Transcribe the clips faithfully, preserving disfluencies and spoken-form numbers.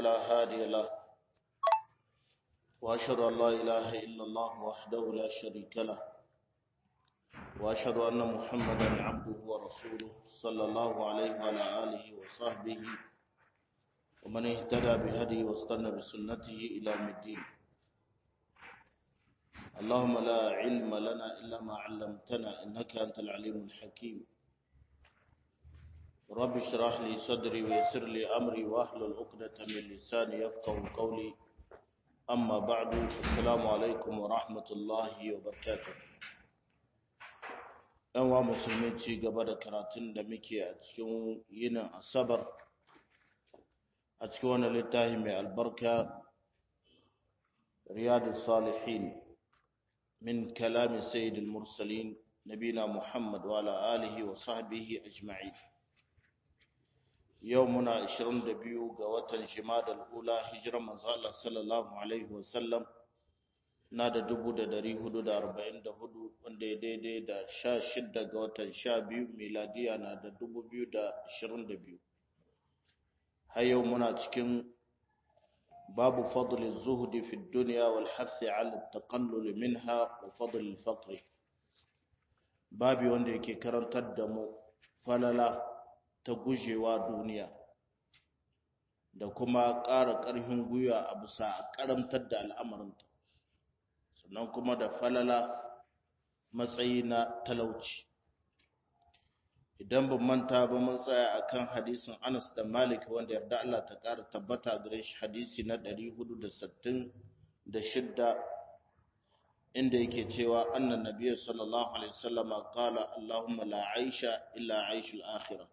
فلا هادي له وأشهد أن لا إله إلا الله وحده لا شريك له وأشهد أن محمدا عبده ورسوله صلى الله عليه وعلى آله وصحبه ومن اهتدى بهديه واستنى بسنته إلى يوم الدين. اللهم لا علم لنا إلا ما علمتنا إنك أنت العليم الحكيم. رب اشرح لي صدري ويسر لي أمري واحلل عقدة من لساني يفقهوا قولي. أما بعد، السلام عليكم ورحمة الله وبركاته. ɗan wa musulmi ci gaba da karatun da muke a cikin yinin asabar a cikin wani littafi mai albarka riyadus salihin min kalami sayyidil mursalin nabina muhammad wa ala alihi wa sahbihi ajma'in. yau muna ashirin da biyu ga watan jimadal ula hijirar manzo Allah sallallahu alaihi wa sallam na da dubu da dari hudu da arba'in da hudu wanda ya daidai da sha shidda ga watan sha biyu miladiya na da dubu biyu da ashirin da biyu. har yau muna cikin babu fadli zuhdi fi dunya wal hathi ala taqallul minha wa fadli al faqr. babu wanda yake karantar da mu falala ta gujewa duniya da kuma ƙara ƙarfin gwiwa a bisa karantar da al'amarinta, sannan kuma da falala matsayi na talauci. idan ban manta ba mun tsaya akan hadisin Anas da Malik wanda yarda Allah ta ƙara tabbata gare shi, hadisi na ɗari hudu da sittin da shida, inda yake cewa annan nabiyyu sallallahu alaihi wasallam qala Allahumma la aisha illa aishul akhirah.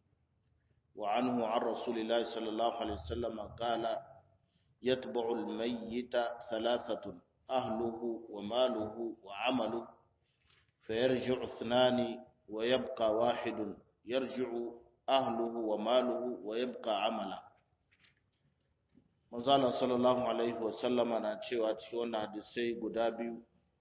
wa anhu an rasulillahi sallallahu alaihi wasallam qala yatba'u al-mayyita thalathatun ahluhu wa maluhu wa amaluhu fayarji'u ithnani wa yabqa wahidun yarji'u ahluhu wa maluhu wa yabqa amala. manzo Allah sallallahu alaihi wa sallama na cewa cikin wannan hadisi guda biyu,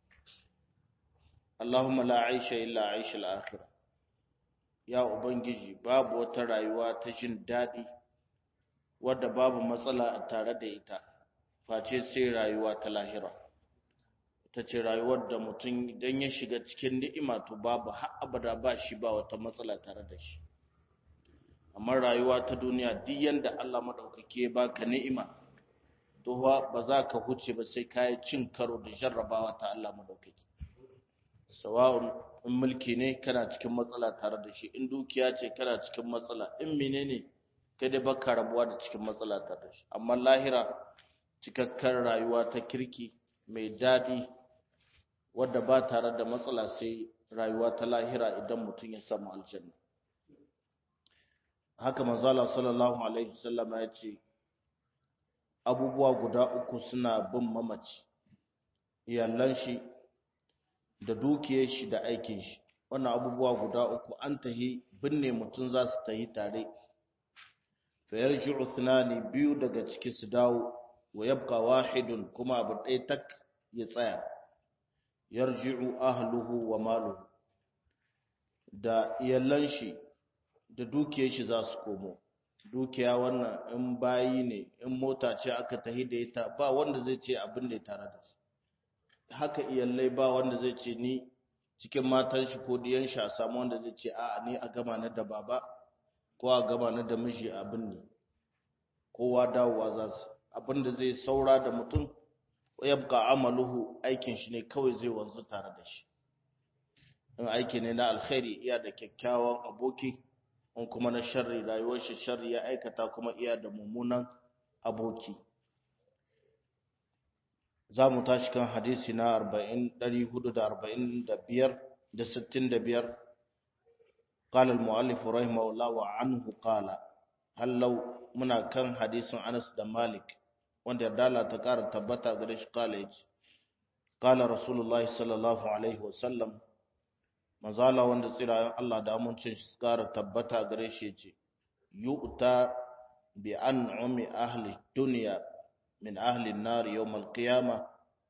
Allahumma la aisha illa aishal akhirah, ya ubangiji babu wata rayuwa ta jin dadi wadda babu matsala a tare da ita face sai rayuwa ta lahira. ta ce rayuwar da mutum idan ya shiga cikin ni'ima to babu har abada ba shi ba wata matsala tare da shi. amma rayuwa ta duniya duk yanda Allah madaukake ya baka ni'ima to ba za ka huce ba sai kai cin karo da jarrabawa ta Allah madaukake. sawa'un in mulki ne kana cikin matsala tare da shi, in dukiya ce kana cikin matsala, in menene kai dai baka rabuwa da cikin matsala tare da shi. amma lahira cikakkar rayuwa ta kirki mai daɗi wadda ba tare da matsala sai rayuwa ta lahira idan mutum ya samu aljanna. haka manzo Allah sallallahu alaihi wasallam ya ce abubuwa guda uku suna bin mamaci, iyalan shi da dukiyar shi da aikin shi. wannan abubuwa guda uku an tahi binne mutum za su tahi tare. fa yarji'u ithnani, biyu daga ciki su dawo, wa yabqa wahidun, kuma abu ɗaya tak ya tsaya. yarji'u ahluhu wa maluhu, da iyalan shi da dukiyar shi za su komo. dukiya wannan in bayi ne, in mota ce aka tahi da ita ba wanda zai ce abin da ya tare da shi. haka iyalai ba wanda zai ce ni cikin matan shi ko diyan shi a samu wanda zai ce a'a ni a gama na da baba ko a gama na da miji abin ne. kowa dawowa za su, abin da zai saura da mutum yabqa amaluhu, aikin shi ne kawai zai wanzu tare da shi. in aiki ne na alkhairi iya da kyakkyawan aboki, in kuma na sharri rayuwar shi sharri ya aikata kuma iya da mummunan aboki. za mu tashi kan hadisi na ɗari hudu da arba'in da biyar da sittin da biyar. قال المؤلف رحمه الله وعنه قال هل لو muna kan hadisin Anas da Malik wanda dala ta ƙara tabbata gare shi, kala yace kala rasulullahi sallallahu alaihi wasallam, mazala wanda tsirayen Allah da amincin shi ƙara tabbata gare shi yace yu'ta bi an'ami ahli dunya min ahli an-nar yawm al-qiyamah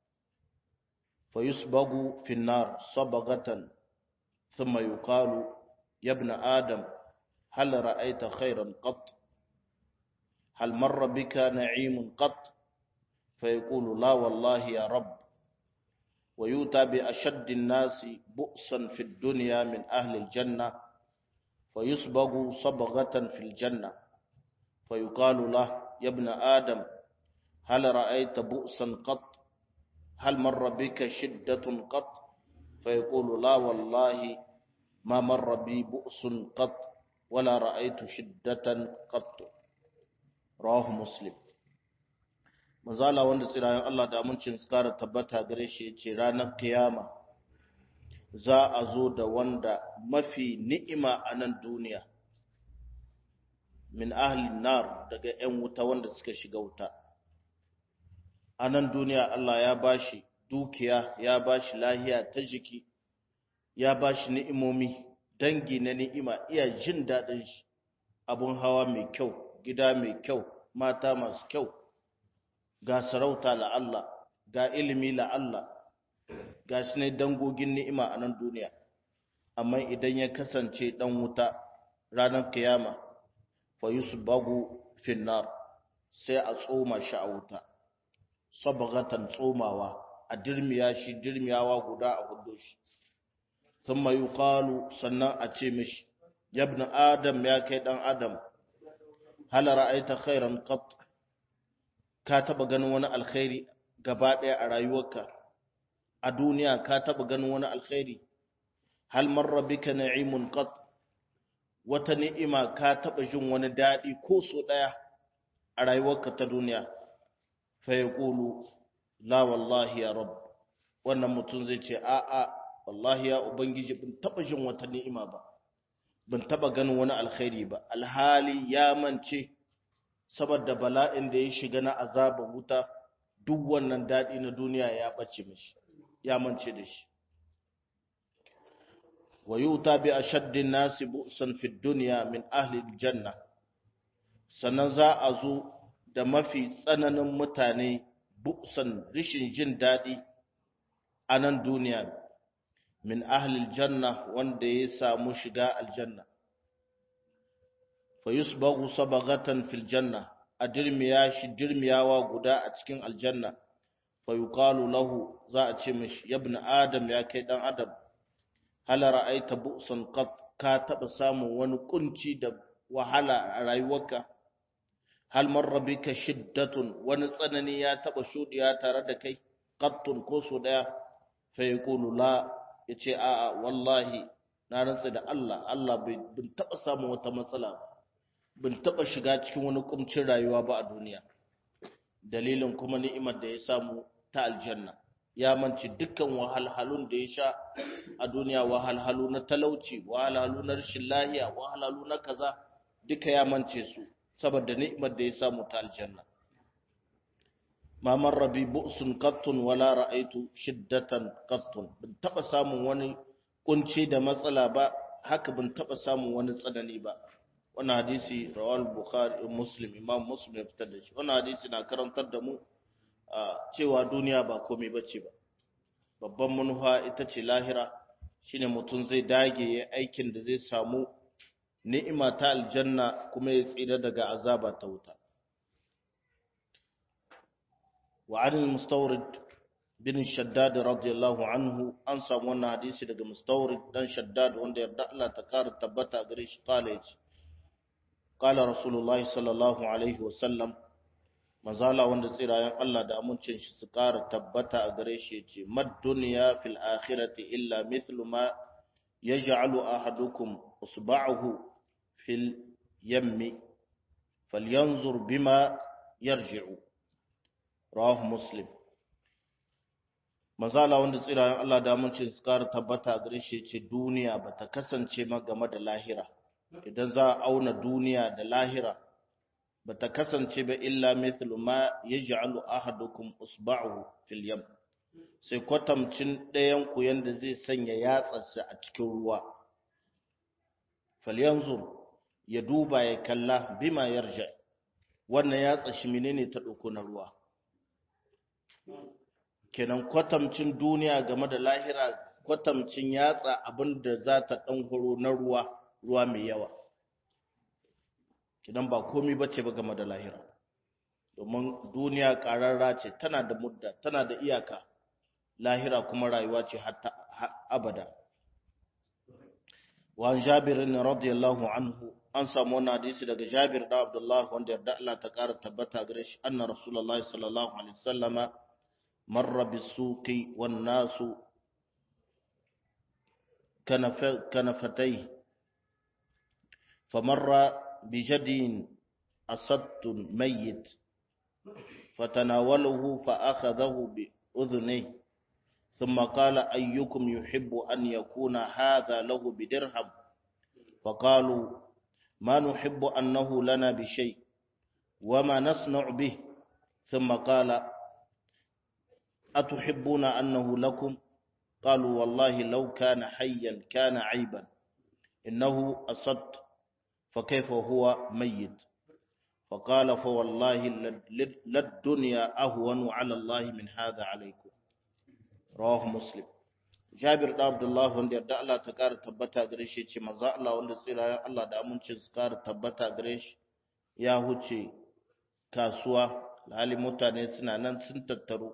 fayusbagu fi an-nar sabagatan thumma yuqalu ya ibn adam hal ra'aita khayran qat hal marra bika na'imun qat fa yaqulu la wallahi ya rabb wa yuta bi ashaddi an-nasi bu'san fi ad-dunya min ahli al-janna fa yusbagu sabghatan fi al-janna fa yuqalu lahu ya ibn adam hal ra'ayta bu'san qat hal marra bika shiddatun qat fa yaqulu la wallahi ma marra bi bu'sun qat wala ra'aytu shiddatan qat. Rawahu Muslim. Manzala wanda tsirayen Allah da amincin tsara tabbata gare shi yace ranar kiyama za a zo da wanda mafi ni'ima a nan duniya min ahli nar daga 'yan wuta wanda suka shiga wuta. A nan duniya Allah ya bashi dukiya, ya bashi lahiya ta jiki, ya bashi ni'imomi, dangi na ni'ima, iya jin daɗin shi, abun hawa mai kyau, gida mai kyau, mata masu kyau, ga sarauta la'alla, ga ilimi la'alla, ga shi ne dangogin ni'ima a nan duniya. Amma idan ya kasance ɗan wuta ranar kiyama, fa yusbagu finnar, sai a tsoma shi a wuta, sabagatan tsomawa, a dirmiya shi dirmiyawa guda a hudu shi. Thumma yuqalu, sannan a ce mishi, ya ibn adam, ya kai dan adam, hal ra'aita khairan qat, ka taba ganin wani alkhairi gaba daya a rayuwarka a duniya? Ka taba ganin wani alkhairi? Hal marra bika na'imun qat, wata ni'ima ka taba jin wani dadi ko so daya a rayuwarka ta duniya? Fa yaqulu la wallahi ya rabb, wannan mutum zai ce a'a wallahi ya ubangiji, ban taba jin wata ni'ima ba, ban taba ganin wani alkhairi ba. Alhali ya mance saboda bala'in da ya shiga na azabar wuta, duk wannan dadi na duniya ya bace mishi, ya mance da shi. Wa yuta bi ashaddi an-nasi bu'san fi dunya min ahli al-janna, sannan za a zo da mafi tsananin mutane bu'san, rishin jin dadi a nan duniya, min ahlil janna, wanda ya samu shiga aljanna. Fa yusbagu sabagatan fil janna, a dirmiya shi dirmiyawa guda a cikin aljanna. Fa yuqalu lahu, za a ce mishi, ya ibn adam, ya kai dan adam, hal ra'aita bu'san qat, ka taba samun wani kunci da wahala a rayuwarka? Hal marra bika shiddatun, wani tsanani ya taba shudiya tare da kai? Qattun, ko so daya? Fa yaqulu la, ya ce a'a wallahi na rantsa da Allah, Allah bin taɓa samun wata matsala, bin taɓa shiga cikin wani kumcin rayuwa ba a duniya. Dalilin kuma ni'imar da ya samu ta aljanna, ya manci dukkan wahalhalun da ya sha a duniya, wahalhalu na talauci, wahalhalu na rashin lahiya, wahalhalu na kaza, duka ya mance su saboda ni'imar da ya samu ta aljanna. ma marra bi bu'sun qattun wala ra'aytu shiddatan qattun, bin taba samun wani kunci da matsala ba, haka bin taba samun wani tsanani ba. Wannan hadisi rawal bukhari muslim, imam muslim ya fitar da shi. Wannan hadisi na karantar da mu cewa duniya ba komai bace ba, babban manufa ita ce lahira. Shine mutum zai dage ya aikin da zai samu ni'ima ta aljanna kuma ya tsira daga azaba ta wuta. وعن المستورد بن الشداد رضي الله عنه أنسى وانا حديثي دقى مستورد دان شداد وان دير دعلا تكار تبتا قريش قال قال رسول الله صلى الله عليه وسلم مزالا وان دسير آيان الله دا منشن سكار تبتا قريش ما الدنيا في الآخرة إلا مثل ما يجعل أحدكم أصبعه في اليم فلينظر بما يرجع. Rawahu Muslim. Mazala wanda tsirayen Allah da amincin su ƙara tabbata a gare shi ce duniya ba ta kasance ma game da lahira. Idan za a auna duniya da lahira, ba ta kasance ba illa mithlu ma yaj'alu ahadukum usba'ahu fil yam. Sai kwatamcin ɗayan ku yanda zai sanya yatsarsa a cikin ruwa. Falyanzur, ya duba ya kalla bima yarja. Wannan yatsa shi menene ta ɗauko na ruwa? Kenan kwatamcin duniya game da lahira, kwatamcin yatsa abinda za ta ɗan horo na ruwa, ruwa mai yawa. Kenan ba komai bace ba game da lahira. domin duniya ƙararra ce, tana da mudda, tana da iyaka, lahira kuma rayuwa ce hatta abada. Wa Jabir radiyallahu anhu, an samu wannan hadisi daga Jabir da Abdullah wanda yarda Allah ta ƙara tabbata gare shi, anna Rasulullahi sallallahu alaihi wasallama marra bisuqi wan nasu kanafatayhi famarra bijadin asattun mayyit فتناوله فأخذه بأذنه ثم قال أيكم يحب أن يكون هذا له بدرهم فقالوا ما نحب أنه لنا بشيء وما نصنع به ثم قال أتحبون أنه لكم قالوا والله لو كان حيا كان عيبا إنه أصد فكيف هو ميت فقال فوالله للدنيا أهون على الله من هذا عليكم رواه مسلم. Jabir da Abdullah wanda yarda Allah ta ƙara tabbata gare shi ce manzo Allah wanda tsirayen Allah da amincin su ƙara tabbata gare shi ya huce kasuwa, hali mutane suna nan sun tattaru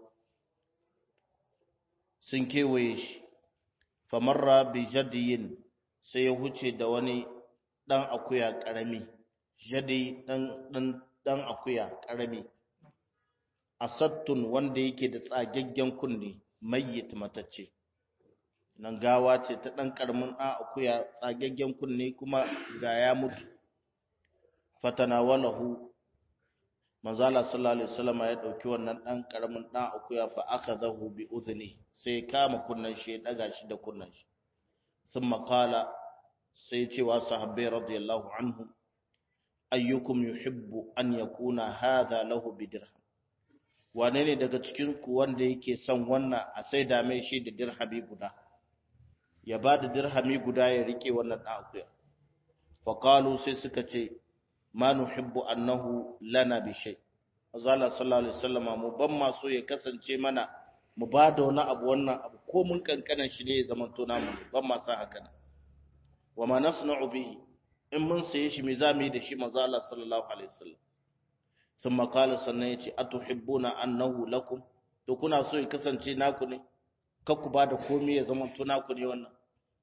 sun kewaye shi, famarra bi jadiyin sai ya huce da wani dan akuya karami, jadi dan dan dan akuya karami, asattun wanda yake da tsagaggen kunne, mayyit matacce, nan gawa ce ta dan karamin dan akuya tsagaggen kunne kuma ga ya mutu. Fatanawalahu manzo Allah sallallahu alaihi wasallam ya dauki wannan dan karamin dan akuya fa akhadahu bi udhni, sai kama kunnan shi ya daga shi da kunnan shi. Thumma qala, sai ce wa sahabbai radiyallahu anhum, ayyukum yuhibbu an yakuna hadha lahu bidirham, wane ne daga cikin ku wanda yake son wannan a sai da mai shi da dirhami guda, ya ba da dirhami guda ya rike wannan dan akuya. Fa qalu, sai suka ce ma nuhibbu annahu lana bi shay, azalla sallallahu alaihi wasallam mu ban ma so ya kasance mana mu ba da wani abu, wannan abu ko mun kankanan shi ne ya zama to namu, ban ma sa haka. Wa ma nasna'u bihi, in mun saye shi me zamu yi da shi, manzo Allah sallallahu alaihi wasallam. Thumma qala, sannan yace atuhibbuna annahu lakum, to kuna so ya kasance naku ne, kar ku ba da komai ya zama to naku ne wannan.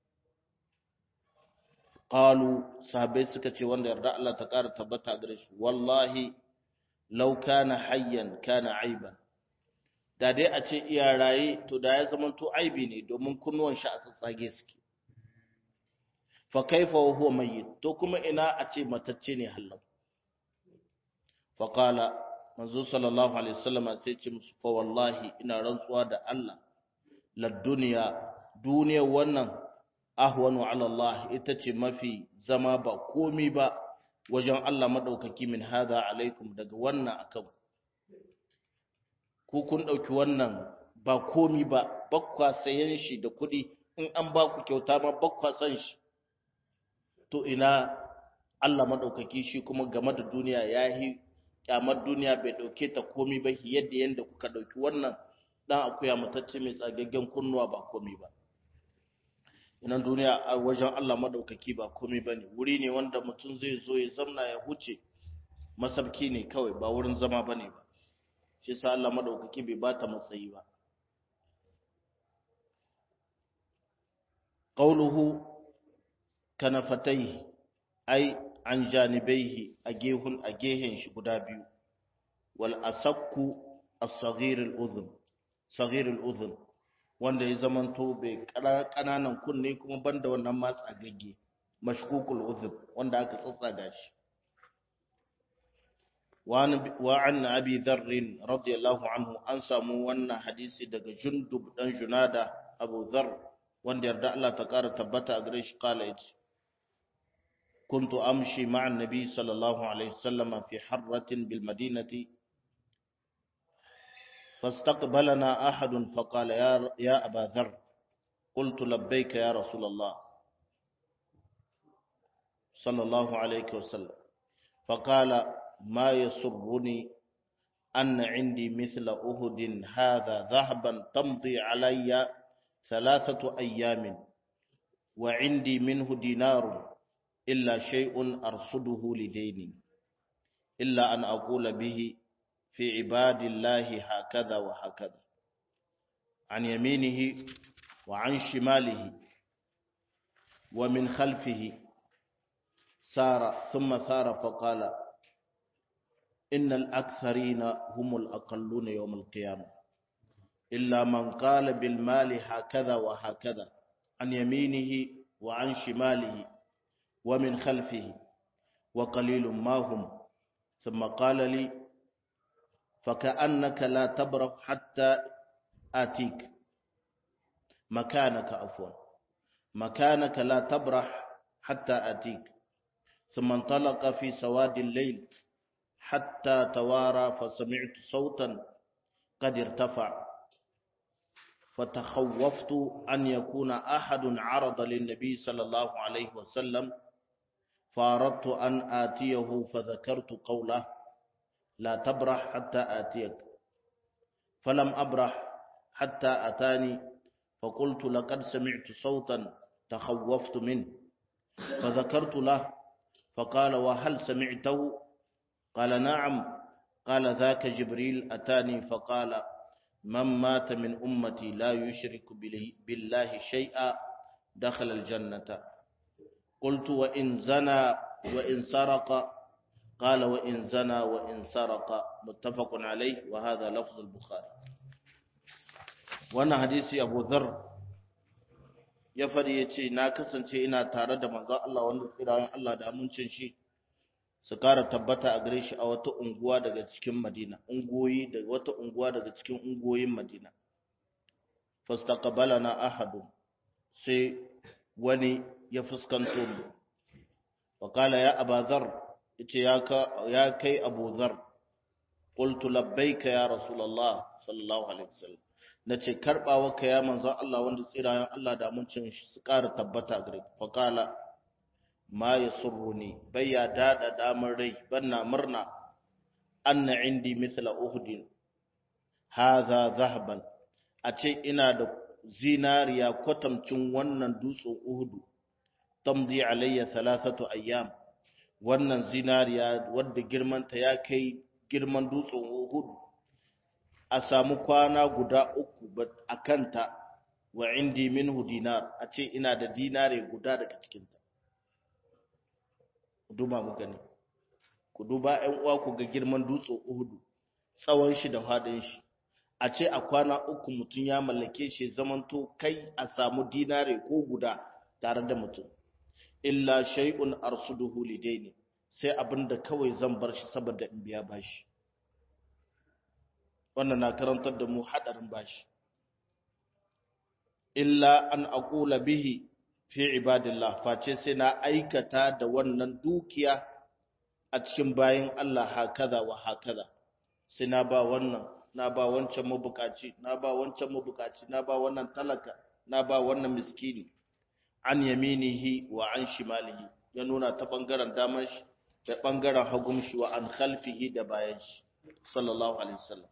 Qalu, sahabbai suka ce wanda yarda Allah ta ƙara tabbata gare shi, wallahi law kana hayyan kana aiban, da dai a ce iya raye to da ya zama to aibi ne, domin kunnuwan shi a tsatsage suke. Fa kaifa wa huwa mayyit, to kuma ina a ce matacce ne hallau. Fa qala, manzo sallallahu alaihi wasallam sai ce musu, fa wallahi ina rantsuwa da Allah, la duniya, duniyar wannan ahwanu ala Allah, ita ce mafi zama ba komi ba wajen Allah madaukaki min hada alaikum, daga wannan akan ku. Kun dauki wannan ba komi ba, bakwa sayan shi da kudi, in an ba ku kyauta ma bakwa san shi. To ina Allah madaukaki shi kuma game da duniya yayi kyamar duniya, bai dauke ta komi ba yadda yanda kuka dauki wannan dan akuya mutacce mai tsagaggen kunnuwa ba komi ba. Inan duniya a wajen Allah madaukaki ba komai bane, wuri ne wanda mutum zai zo ya zamna ya huce, masabki ne kawai, ba wurin zama bane ba. Shi yasa Allah madaukaki bai bata matsayi ba. Qawluhu kanafatayhi, ai an janibaihi, a gehun a gehen shi guda biyu. Wal asakku as-saghir al-udhun, saghir al-udhun, wanda ya zamanto bai ƙananan kunne kuma banda wannan matsa gagge, mashkukul udhub, wanda aka tsatsaga shi. Wa an abi dharr radiyallahu anhu, an samu wannan hadisi daga Jundub dan Junada Abu Dharr wanda yarda Allah ta ƙara tabbata a gare shi, kala yace kuntu amshi ma'an nabi sallallahu alaihi wasallam fi harratin bil madinati, فاستقبلنا أحد فقال يا, يا أبا ذر، قلت لبيك يا رسول الله صلى الله عليه وسلم. فقال ما يسرني أن عندي مثل أهد هذا ذهبا تمضي علي ثلاثة أيام، وعندي منه دينار إلا شيء أرصده لديني، إلا أن أقول به في عباد الله هكذا وهكذا عن يمينه وعن شماله ومن خلفه سار ثم ثار فقال إن الأكثرين هم الأقلون يوم القيامة إلا من قال بالمال هكذا وهكذا عن يمينه وعن شماله ومن خلفه وقليل ما هم ثم قال لي فكأنك لا تبرح حتى آتيك مكانك عفوا مكانك لا تبرح حتى آتيك ثم انطلق في سواد الليل حتى توارى فسمعت صوتا قد ارتفع فتخوفت أن يكون أحد عرض للنبي صلى الله عليه وسلم فأردت أن آتيه فذكرت قوله لا تبرح حتى آتيك فلم أبرح حتى أتاني فقلت لقد سمعت صوتا تخوفت منه فذكرت له فقال وهل سمعته قال نعم قال ذاك جبريل أتاني فقال من مات من أمتي لا يشرك بالله شيئا دخل الجنة قلت وإن زنى وإن سرق قال وإن زنى وإن سرق متفق عليه وهذا لفظ البخاري. wannan hadisi Abu Dharr ya fadi yace na kasance ina tare da manzon Allah wanda tsirayen Allah da amincin shi su kara tabbata a gare shi a wata unguwa daga cikin Madina ungoyi da wata unguwa daga cikin ungoyin Madina fastaqbalana ahadun sai wani ya fuskanto mu wakala ya Abu Dharr yace ya ka ya kai Abu Dharr qultu labbaika ya rasulullah sallallahu alaihi wasallam nace karbawa ka ya manzon Allah wanda tsirayen Allah da amincin shi su kara tabbata gare fa kala ma yasurruni bayya dada damar rai banna murna anna indi mithla uhud hadha zahaban ace ina da zinariya kwatamcin wannan dutsen uhud tamdi alayya thalathatu ayyam wannan zinariya wadda girman ta ya kai girman dutsen uhud a samu kwana guda uku a kanta wa indi minhu dinar a ce ina da dinare guda daga cikinta ku duba mu gani ku duba ƴan uwa ku ga girman dutsen Uhud tsawon shi da fadin shi a ce a kwana uku mutun ya mallake shi zamanto kai a samu dinare ko guda tare da mutum illa shay'un arsuduhu lidaini sai abinda kawai zan bar shi saboda in biya bashi wannan na karantar da mu hadarin bashi illa an aqula bihi fi ibadillah face sai na aikata da wannan dukiya a cikin bayin Allah hakaza wa hakaza sai na ba wannan na ba wancan mabukaci na ba wancan mabukaci na ba wannan talaka na ba wannan miskini an yaminihi wa an shimalihi ya nuna ta bangaren daman shi da bangaren hagun shi wa an khalfihi da bayan shi sallallahu alaihi wasallam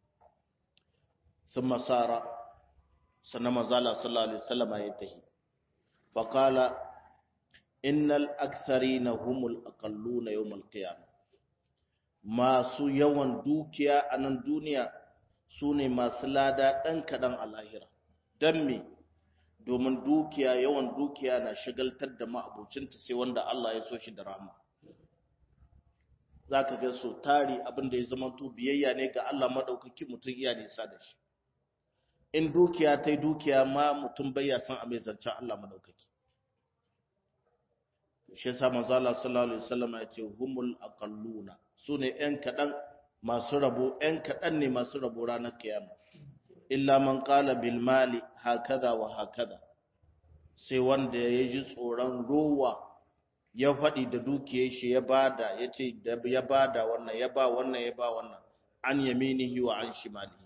ثم سار سنما زال صلى الله عليه وسلم ينتهي فقال إن الأكثرين هم الأقلون يوم القيامة ما سو يوان دوكيا أن الدنيا سوني ما سلادا أنك دان الآخرة دمي domin dukiya yawan dukiya na shagaltar da ma'abocinta sai wanda Allah ya so shi da rahama zaka ga so tari abinda ya zama to biyayya ne ga Allah madaukaki mutun iya nisa da shi in dukiya tai dukiya ma mutum bai ya san a mai zancen Allah madaukaki shi yasa manzo Allah sallallahu alaihi wasallam ya ce humul aqalluna sune ɗan kadan masu rabo ɗan kadan ne masu rabo ranar kiyama illa man qala bil mali hakaza wa hakaza sai wanda ya ji tsoron rowa ya faɗi da dukiyar shi ya bada yace da ya bada wannan ya ba wannan ya ba wannan an yaminihi wa an shimalihi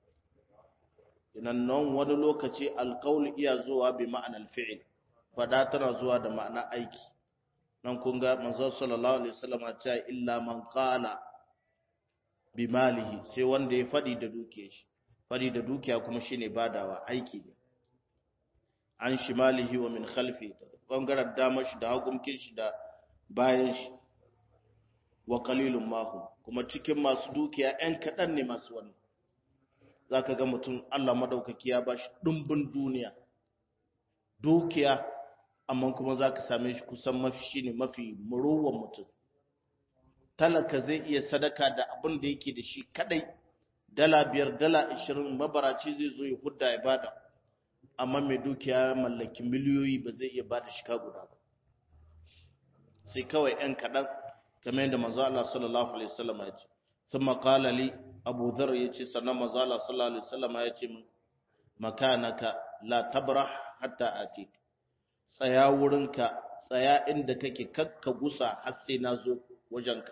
inan nan wani lokaci alqaul iya zuwa bi ma'anar fi'il fada tana zuwa da ma'ana aiki nan kun ga manzo sallallahu alaihi wasallam ya ce illa man qala bi malihi sai wanda ya fadi da dukiyar shi fadi da dukiya kuma shine badawa aiki ne an shimalihi wa min khalfi bangaren damar shi da hagunkin shi da bayan shi wa qalilun mahum kuma cikin masu dukiya ‘yan kaɗan ne masu wannan. Za ka ga mutum Allah maɗaukaki ya ba shi ɗumbin duniya, dukiya, amma kuma za ka same shi kusan mafi shi ne mafi murowan mutum. Talaka zai iya sadaka da abin da yake da shi kaɗai, dala biyar, dala ashirin, mabaraci zai zo ya hudda ya bada, amma mai dukiya mallaki miliyoyi ba zai iya bada shika guda ba. Sai kawai ‘yan kaɗan, kamar yadda manzo Allah sallallahu alaihi wasallam ya ce. Thumma qala li Abu Dharr yace sannan manzo Allah sallallahu alaihi wasallam ya ce min makanaka la tabrah hatta atik. Tsaya wurinka, tsaya inda kake, kakka gusa har sai na zo wajenka.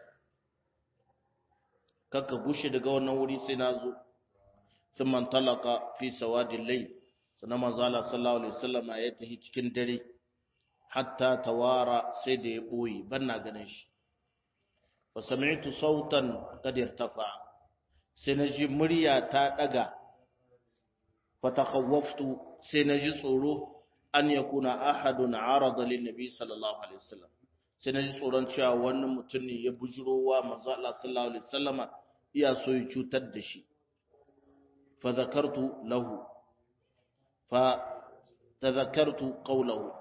Kakka gushe daga wannan wuri sai na zo. Thumma talaka fi sawadil layl. Sannan manzo Allah sallallahu alaihi wasallam ya tafi cikin dare hatta tawara sai da ya boye banna ganin shi. Fa sami'tu sautan qad irtafa. Sai naji murya ta daga. Fa takhawwaftu, sai naji tsoro an yakuna ahadun arada lin nabi sallallahu alaihi wasallam. Sai naji tsoron cewa wani mutum ne ya bujurowa manzo Allah sallallahu alaihi wasallama iya so ya cutar da shi. Fa zakartu lahu fa tadhakkartu qawlahu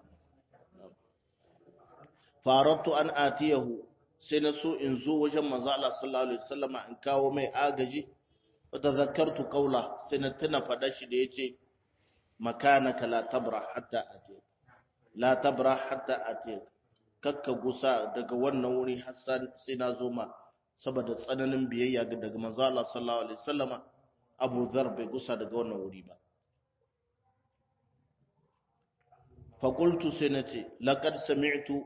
faratu an atiyahu, sai na so in zo wajen manzo Allah sallallahu alaihi wasallam in kawo mai agaji. Fa tadhakkartu qawla, sai na tuna fada shi da yace makanaka la tabra hatta atiyak, la tabra hatta atiyak, kakka gusa daga wannan wuri hassan sai na zo ma. Saboda tsananin biyayya daga manzo Allah sallallahu alaihi wasallama, Abu Dharr bai gusa daga wannan wuri ba. Fa qultu sai nace laqad sami'tu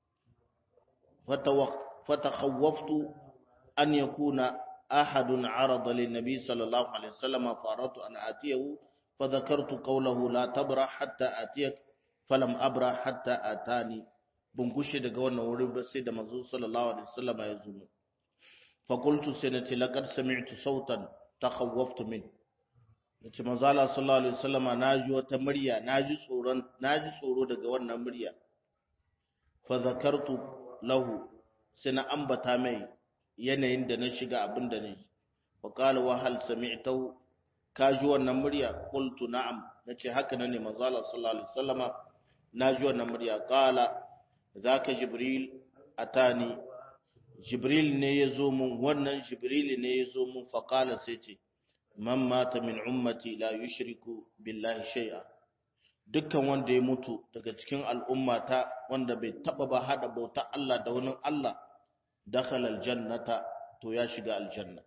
فتخوفت أن يكون أحد عرض للنبي صلى الله عليه وسلم فأردت أن آتيه فذكرت قوله لا تبرح حتى آتيك فلم أبرح حتى آتاني. بنقش دقونا ورب السيد منزول صلى الله عليه وسلم يزوم. فقلت سنتي لقد سمعت صوتا تخوفت منه. Nace manzo Allah sallallahu alaihi wasallam naji wata murya, naji tsoron, naji tsoro daga wannan murya. Fa zakartu lahu, sai na ambata mai yanayin da na shiga abin da ne. Fa qala wa hal sami'tahu, ka ji wannan murya? Qultu na'am, nace haka ne manzo Allah sallallahu alaihi wasallama naji wannan murya. Qala zaka jibril atani, jibril ne yazo mun, wannan jibril ne yazo mun. Fa qala sai ce man mata min ummati la yushriku billahi shay'a, dukkan wanda ya mutu daga cikin al'ummata wanda bai taba ba hada bauta Allah da wani Allah, dakhala aljannata, to ya shiga aljanna.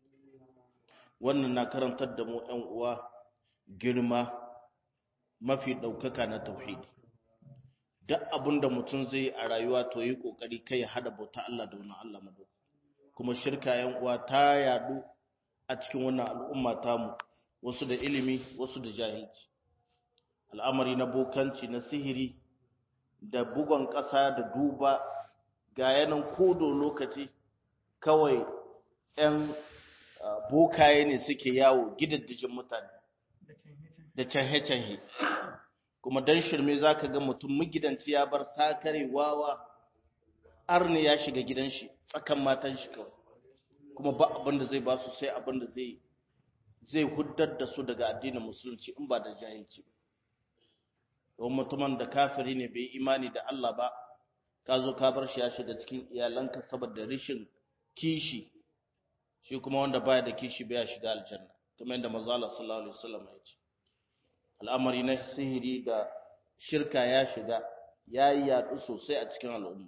Wannan na karantar da mu ɗan uwa girma mafi ɗaukaka na tauhidi. Duk abinda mutum zai a rayuwa to yi kokari kai hada bauta Allah da wani Allah madu. Kuma shirka yan uwa ta yadu a cikin wannan al'umma tamu, wasu da ilimi, wasu da jahilci. Al'amari na bokanci, na sihiri, da bugon ƙasa da duba, ga yanan kodo lokaci kawai ‘yan bokaye ne suke yawo gidaddajin mutane da canhe-canhe. Kuma don shirme za ka ga mutum magidanci ya bar sakare wawa, arni ya shiga gidan shi tsakan matan shi kawai, kuma ba abin da zai ba su sai abin da zai huddar da su daga addinin musulunci in ba da jahilci ba. Don mutumin da kafiri ne bai imani da Allah ba, ka zo ka bar shi ya shiga cikin iyalanka saboda rishin kishi, shi kuma wanda baya da kishi bai shiga aljanna, kamar yadda manzo Allah sallallahu alaihi wasallam ya ce. Al'amari na sihiri da shirka ya shiga, yayi yaɗu sosai a cikin al'umma.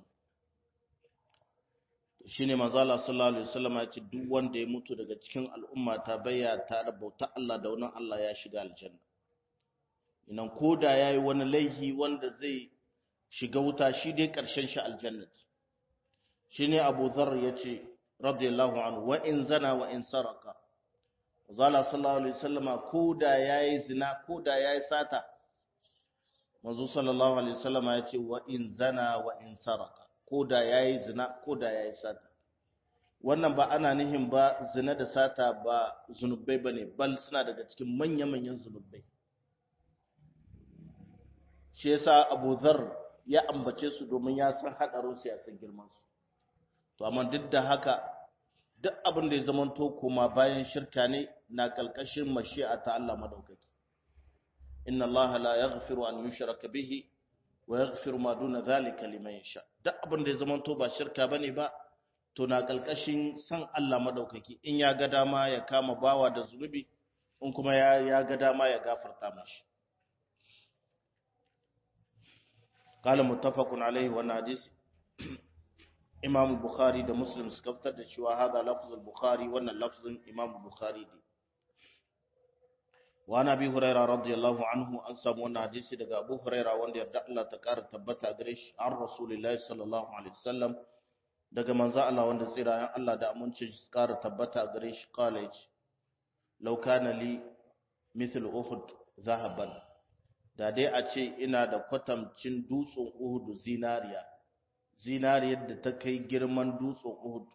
Shine manzo Allah sallallahu alaihi wasallam ya ce duk wanda ya mutu daga cikin al'umma ta bayya ta da bauta Allah da wani Allah ya shiga aljanna. Inan koda yayi wani laihi wanda zai shiga wuta, shi dai karshen shi aljanna. Shine Abu Dharr yace radiyallahu anhu, wa in zana wa in saraka, manzo sallallahu alaihi wasallama koda yayi zina koda yayi sata, manzo sallallahu alaihi wasallama yace wa in zana wa in saraka, koda yayi zina koda yayi sata. Wannan ba ana nihin ba zina da sata ba zunubai bane, bal suna daga cikin manya-manyan zunubai. Shi yasa Abu Dharr ya ambace su domin ya san hadarin su, ya san girman su. To amma duk da haka duk abin da ya zamanto kuma bayan shirka ne na kalkashin mashi'a ta Allah madaukaki inna Allah la yaghfiru an yushraka bihi wa yaghfiru ma duna dhalika liman yasha duk abin da ya zamanto ba shirka bane ba to na kalkashin san Allah madaukaki in ya ga dama ya kama bawa da zunubi in kuma ya ya ga dama ya gafarta mashi qala muttafaqun alayhi wa hadisi Imam Bukhari da Muslim suka fitar da cewa hada lafzul Bukhari wannan lafzin Imam Bukhari ne wa nabi Hurairah radiyallahu anhu an samu wannan hadisi daga Abu Hurairah wanda yarda Allah ta kara tabbata gare shi an Rasulullahi sallallahu alaihi wasallam daga manzo Allah wanda tsirayen Allah da amincin shi kara tabbata gare shi kala yace law kana li mithl Uhud zahaban da dai a ce ina da kwatamcin dutsen Uhud zinariya zinariyar da ta kai girman dutsen Uhud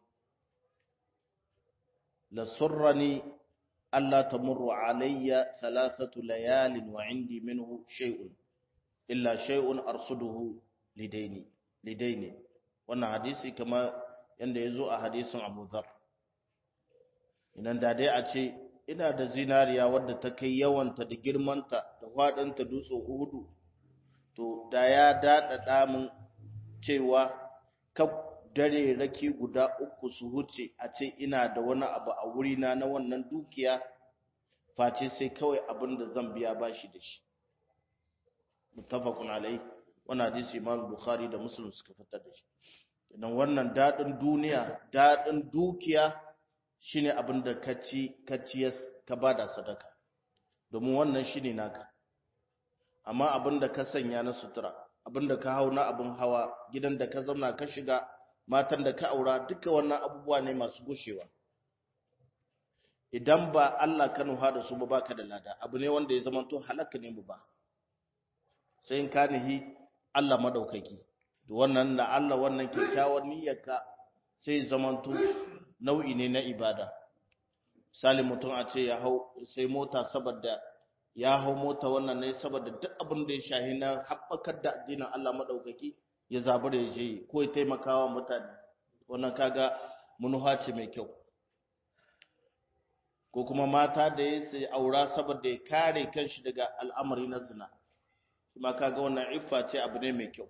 la surrani alla tamurru alayya thalathatu layalin wa indi minhu shay'un illa shay'un arsuduhu lidaini lidaini wannan hadisi kama yanda yazo a hadisin Abu Dharr idan da dai a ce ina da zinariya wadda ta kai yawanta da girmanta da fadinta dutsen Uhud to da ya dada min cewa kaf dare raki guda uku su huce a ce ina da wani abu a wurina na wannan dukiya face sai kawai abin da zan biya bashi da shi muttafaqun alai wannan hadisi Imam Bukhari da Muslim suka fitar da shi idan wannan dadin duniya dadin dukiya shine abin da ka ci ka ciyas ka bada sadaka domin wannan shine naka amma abin da ka sanya na sutura abinda ka hau na abin hawa gidan da ka zauna ka shiga matan da ka aura duka wannan abubuwa ne masu gushewa idan ba Allah ka nuha da su ba baka da lada abu ne wanda ya zama to halaka ne mu ba sai in ka nihi Allah madaukaki to wannan da Allah wannan kyakkyawar niyyarka sai zaman to nau'i ne na ibada misali mutum a ce ya hau sai mota saboda ya hau mota wannan ne saboda duk abin da ya shahi na haɓakar da addinin Allah maɗaukaki ya zabar ya je ko ya taimakawa mutane wannan kaga munuha ce mai kyau ko kuma mata da ya sai aura saboda ya kare kanshi daga al'amari na zina kuma kaga wannan iffa ce abu ne mai kyau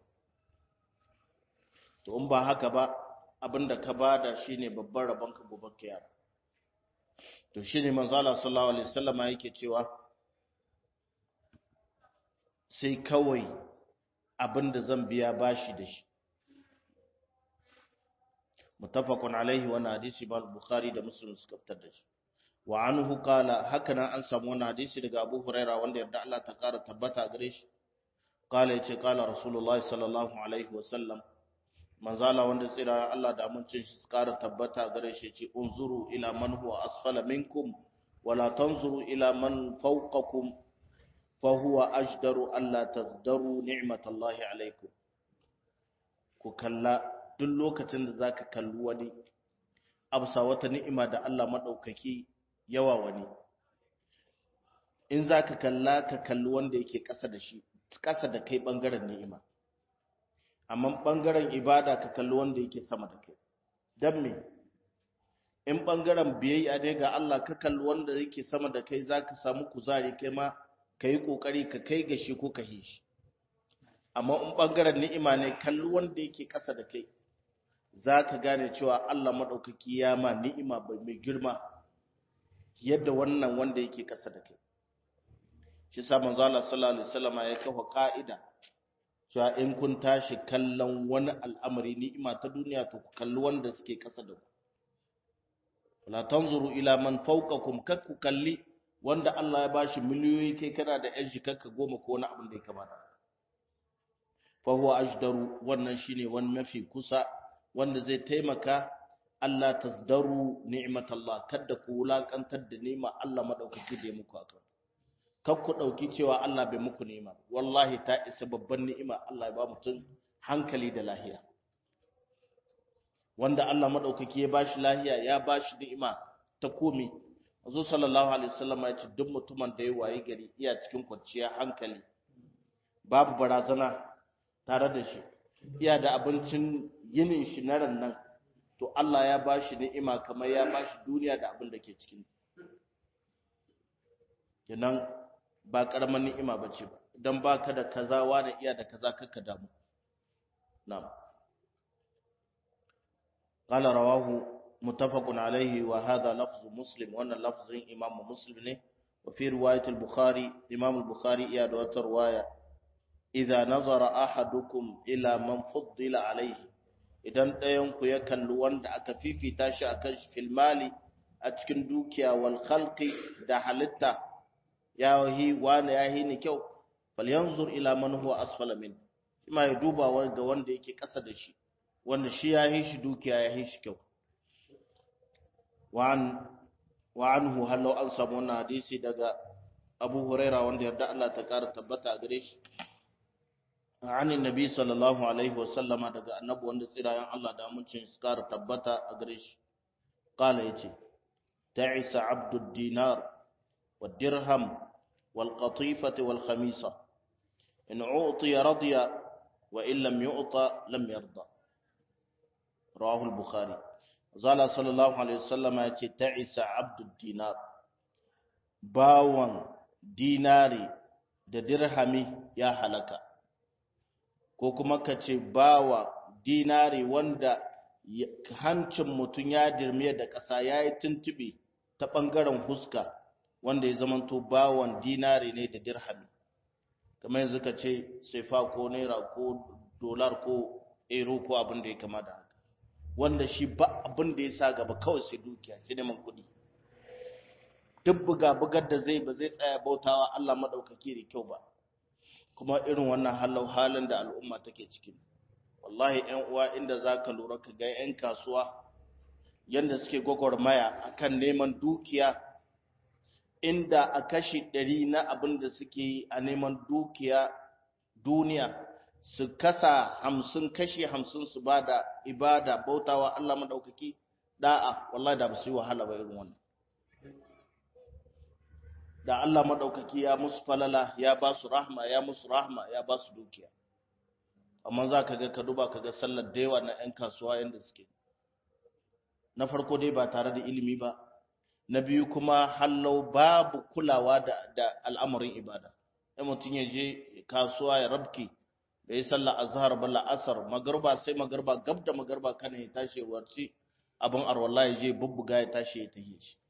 to in ba haka ba abin da ka bada shine babban rabon ka gobe kiyama to shine manzo Allah sallallahu alaihi wasallam yake cewa sai kawai abinda zan biya bashi da shi muttafaqun alaihi wa hadisi ba Bukhari da Muslim suka fitar da shi wa anhu qala hakana an samu wannan hadisi daga Abu Huraira wanda yarda Allah ta kara tabbata gare shi qala yace qala Rasulullahi sallallahu alaihi wa sallam manzala wanda tsira Allah da amincin shi kara tabbata gare shi yace unzuru ila man huwa asfala minkum wala tanzuru ila man fawqakum فهو أجدر ألا تزدروا نعمة الله عليكم كلا duk lokacin da zaka kalli wani absa wata ni'ima da Allah madaukaki yawa wani in zaka kalla ka kalli wanda yake ƙasa da shi ƙasa da kai bangaren ni'ima amma bangaren ibada ka kalli wanda yake sama da kai dan me in bangaren biyayya ne ga Allah ka kalli wanda yake sama da kai zaka samu kuzari kai ma ka yi ƙoƙari ka kai ga shi ko ka yi shi amma in ɓangaren ni'ima ne kalli wanda yake ƙasa da kai za ka gane cewa Allah maɗaukaki ya ma ni'ima mai girma yadda wannan wanda yake ƙasa da kai shi sa manzo Allah sallallahu alaihi wasallam ya kafa ka'ida cewa in kun tashi kallon wani al'amari ni'ima ta duniya to ku kalli wanda suke ƙasa da ku la tanzuru ila man fawqakum kak ku kalli wanda Allah ya bashi miliyoyi kai kana da yan shikarka goma ko wani abin da ya kamata fa huwa ajdaru wannan shine wani mafi kusa wanda zai taimaka Allah tasdaru ni'matallah kada ku wulakantar da ni'ma Allah madaukaki da ya muku akan kar ku dauki cewa Allah bai muku ni'ima wallahi ta isa babban ni'ima Allah ya ba mutum hankali da lahiya wanda Allah madaukaki ya bashi lahiya ya bashi ni'ima ta komi Azu sallallahu alaihi wasallam ya ce duk mutumin da ya waye gari iya cikin kwanciyar hankali babu barazana tare da shi iya da abincin yinin shi na rannan to Allah ya bashi ni'ima kamar ya bashi duniya da abin da ke cikin kenan ba karaman ni'ima bace ba dan baka da kaza wani iya da kaza kaka damu na'am qala rawahu muttafaqun alayhi wa hadha lafz muslim wa anna lafzin imam muslim ne wa fi riwayat al-bukhari imam al-bukhari iya da wata riwaya idza nazara ahadukum ila man fuddila alayhi idan ɗayan ku ya kalli wanda aka fifita shi akan shi fil mali a cikin dukiya wal khalqi da halitta ya yi wani ya yi ni kyau falyanzur ila man huwa asfala min kuma ya duba ga wanda yake ƙasa da shi wanda shi ya yi shi dukiya ya yi shi kyau wa an wa anhu halu an samu wannan hadisi daga Abu Huraira wanda yarda Allah ta ƙara tabbata a gare shi an annabi sallallahu alaihi wasallama daga annabi wanda tsirayen Allah da amincin su ƙara tabbata a gare shi qala yace ta'isa abdud dinar wad dirham wal qatifati wal khamisa in u'tiya radiya wa in lam yu'ta lam yarda rawahu al bukhari zala sallallahu alaihi wasallama yace ta'isa abdud dinar bawan dinari da dirhami ya halaka ko kuma ka ce bawa dinari wanda hancin mutum ya dirmiya da ƙasa ya yi tuntube ta ɓangaren huska wanda ya zamanto bawan dinari ne da dirhami kamar yanzu ka ce sefa ko naira ko dolar ko euro ko abin da ya kama da haka wanda shi ba abin da ya sa gaba kawai sai dukiya sai neman kuɗi duk buga-bugar da zai ba zai tsaya bautawa Allah maɗaukaki da kyau ba kuma irin wannan halau halin da al'umma take cikin wallahi ƴan uwa inda zaka lura ka ga ƴan kasuwa yanda suke gwagwarmaya akan neman dukiya inda a kashi ɗari na abin da suke yi a neman dukiya duniya su kasa hamsin kashi hamsin su bada ibada bautawa Allah madaukaki da'a wallahi da ba su yi wahala ba irin wannan da Allah maɗaukaki ya musu falala ya ba su rahma ya musu rahma ya ba su dukiya amma za ka ga ka duba ka ga sallar da yawa na 'yan kasuwa yadda suke na farko dai ba tare da ilimi ba na biyu kuma hallau babu kulawa da, da al'amarin ibada ɗan mutum ya je kasuwa ya rabki da ya sallar azhar ba la'asar magarba sai magarba gab da magarba kana ya tashi warci abin arwallah ya je bubbuga ya tashi ya tahi shi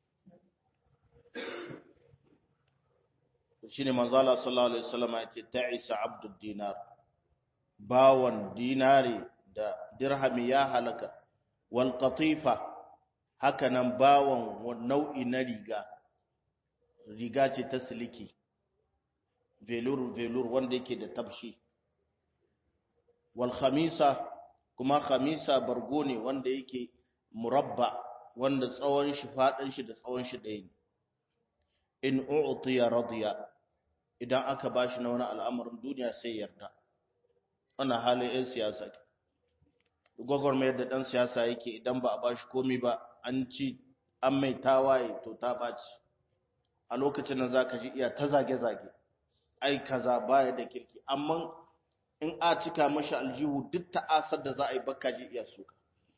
shine manzala sallallahu alaihi wasallam yace ta'isa abdud dinar bawan dinari da dirhami ya halaka wal qatifa hakanan bawan nau'i na riga riga ce ta siliki velur velur wanda yake da tabshi wal khamisa kuma khamisa bargo ne wanda yake murabba wanda tsawon shi fadin shi da tsawon shi ɗaya ne in u'tiya radiya idan aka bashi na wani al'amarin duniya sai yarda wannan halin 'yan siyasa gwagwarmayar da ɗan siyasa yake idan ba a bashi komi ba an ci an mai tawaye to ta ɓaci a lokacin nan za ka ji iya ta zage-zage ai kaza baya da kirki amma in a cika mashi aljihu duk ta'asar da za a yi bakka ji iya suka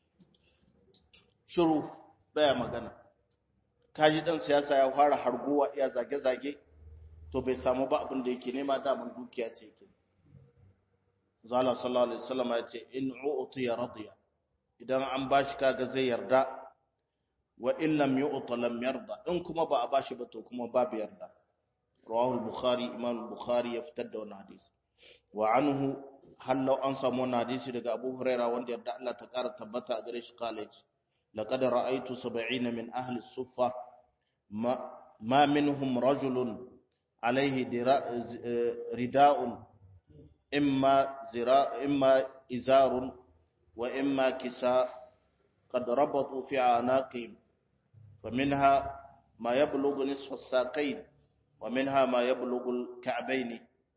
shiru baya magana kaji ɗan siyasa ya fara harguwa iya zage-zage to bai samu ba abin da yake nema daman dukiya ce yake zala sallallahu alaihi wasallam ya ce in u'tiya radiya idan an bashi kaga zai yarda wa in lam yu'ta lam yarda in kuma ba a bashi ba to kuma babu yarda rawahu al-bukhari imam al-bukhari ya fitar da wannan hadisi wa anhu hallau an samu wannan hadisi daga Abu Hurairah wanda yarda Allah ta kara tabbata a gare shi college laqad ra'aytu sab'ina min ahli as-suffa ma ma minhum rajulun alayhi rida'un imma zira imma izarun wa imma kisa qad rabatu fi anaqihim فمنها ما يبلغ نصف الساقين ومنها ما يبلغ الكعبين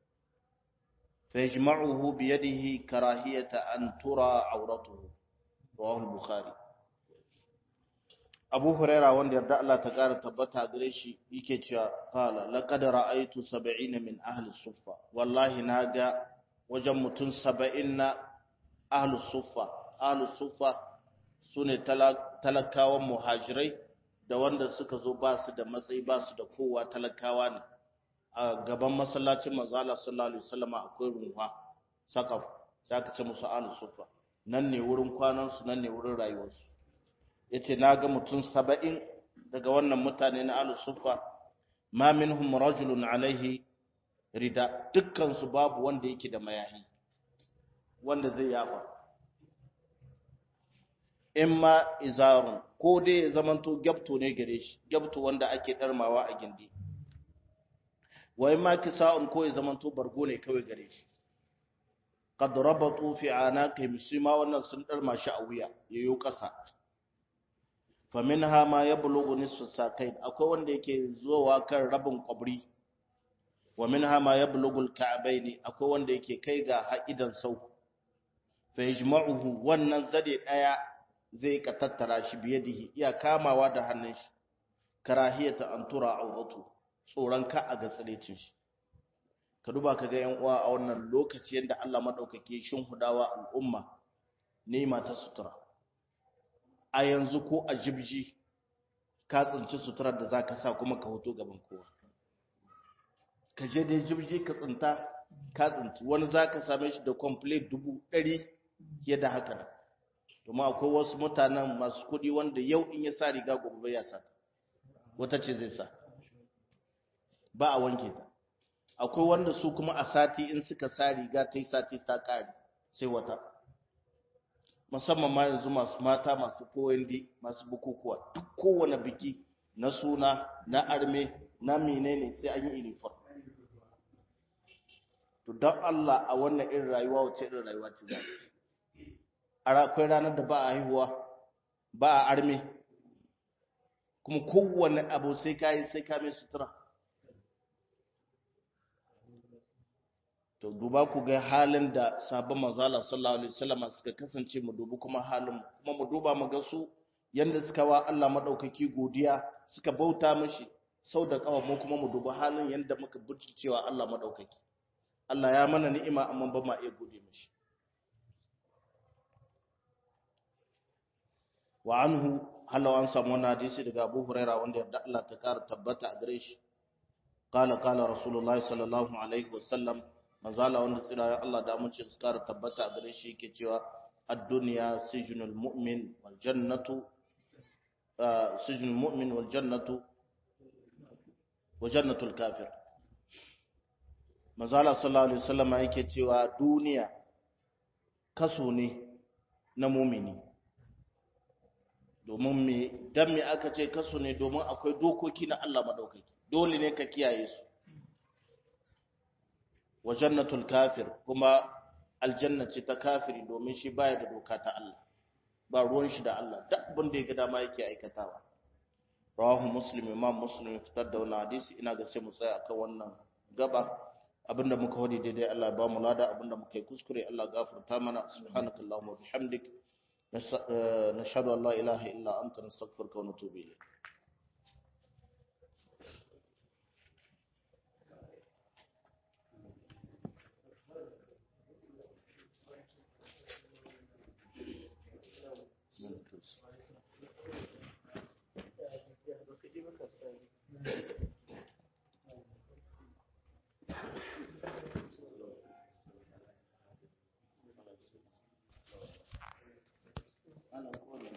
فيجمعه بيده كراهية أن ترى عورته رواه البخاري أبو هريرة وندر دعلا تقار تبتها قريشي يكي قال لقد رأيت سبعين من أهل الصفة والله ناقا وجمتن سبعين أهل الصفة أهل الصفة sune talakawan muhajirai da wanda suka zo ba su da matsayi ba su da kowa talakawa ne a gaban masallacin manzo Allah sallallahu alaihi wasallam akwai runwa sakaf sai aka ce musu ahlus suffa nan ne wurin kwanan su nan ne wurin rayuwar su yace naga mutum saba'in daga wannan mutane na ahlus suffa ma minhum rajulun alaihi rida dukkan su babu wanda yake da mayahi wanda zai yafa imma izarun ko dai ya zamanto gyabto ne gare shi gyabto wanda ake darmawa a gindi wa imma kisa'un ko ya zamanto bargo ne kawai gare shi qad rabatu fi anaqihim sima wannan sun darma shi a wuya yayo kasa fa minha ma yablughu nisfu saqain akwai wanda yake zuwa kan rabin kwabri wa minha ma yablughu al-ka'bayn akwai wanda yake kai ga ha'idan sau fa yajma'uhu wannan zade daya zai ka tattara shi biyadihi iya kamawa da hannun shi karahiyata an tura auratu tsoron ka a ga tsalecin shi ka duba ka ga yan uwa a wannan lokaci yanda Allah madaukake shin hudawa al'umma nema ta sutura a yanzu ko a jibji ka tsinci suturar da zaka sa kuma ka hoto gaban kowa ka je da jibji ka tsinta ka tsinci wani zaka same shi da complete dubu ɗari yadda haka nan domin akwai wasu mutanen masu kudi wanda yau in ya sa riga gobe ya sa wata ce zai sa ba a wanke ta akwai wanda su kuma a sati in suka sa riga ta yi sati ta kare sai wata musamman ma yanzu masu mata masu koyandi masu bukukuwa duk kowane biki na suna na arme na menene sai an yi uniform to don Allah a wannan irin rayuwa wace irin rayuwa ce za akwai ranar da ba a haihuwa ba a arme kuma kowane abu sai kayi sai ka mai sutura to duba ku ga halin da sabon manzala sallallahu alaihi wasallam suka kasance mu dubi kuma halin kuma mu duba mu ga su yanda suka wa Allah madaukaki godiya suka bauta mishi sau da kawa mu kuma mu dubi halin yanda muka cewa Allah madaukaki Allah ya mana ni'ima amma ba ma iya gode mishi wa anhu halaw an samu wannan hadisi daga Abu Huraira wanda yadda Allah ta kara tabbata a gare shi qala qala rasulullahi sallallahu alaihi wasallam manzala wanda tsira Allah da mun ce su kara tabbata a gare shi yake cewa ad-dunya sijnul mu'min wal jannatu sijnul mu'min wal jannatu wa jannatul kafir manzala sallallahu alaihi wasallam yake cewa duniya kaso ne na mu'mini domin me dan me aka ce kaso ne domin akwai dokoki na Allah madaukaki dole ne ka kiyaye su wa jannatul kafir kuma aljanna ce ta kafiri domin shi baya da doka ta Allah ba ruwan shi da Allah duk abin da ya ga dama yake aikatawa rawahu muslim imam muslim fitar da wannan hadisi ina ga sai mu tsaya akan wannan gaba abinda muka hodi daidai Allah ya ba mu lada abinda muka yi kuskure Allah gafarta mana subhanakallahumma wa bihamdik نشهد أن لا إله إلا أنت نستغفرك ونتوب إليك أنا أقول